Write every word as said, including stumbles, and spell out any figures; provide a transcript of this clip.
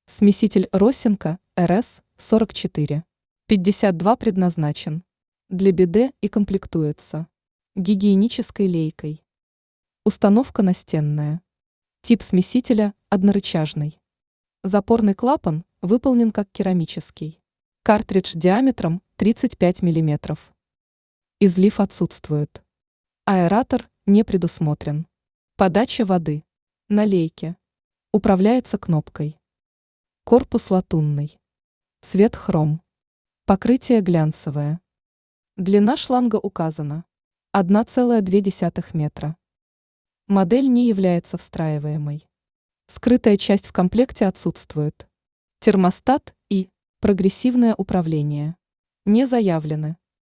Смеситель Росинка эр эс сорок четыре пятьдесят два предназначен для биде и комплектуется гигиенической лейкой. Установка настенная. Тип смесителя однорычажный. Запорный клапан выполнен как керамический. Картридж диаметром тридцать пять миллиметров. Излив отсутствует. Аэратор не предусмотрен. Подача воды. На лейке. Управляется кнопкой. Корпус латунный. Цвет хром. Покрытие глянцевое. Длина шланга указана. одна целая две десятых метра. Модель не является встраиваемой. Скрытая часть в комплекте отсутствует. Термостат и прогрессивное управление не заявлены.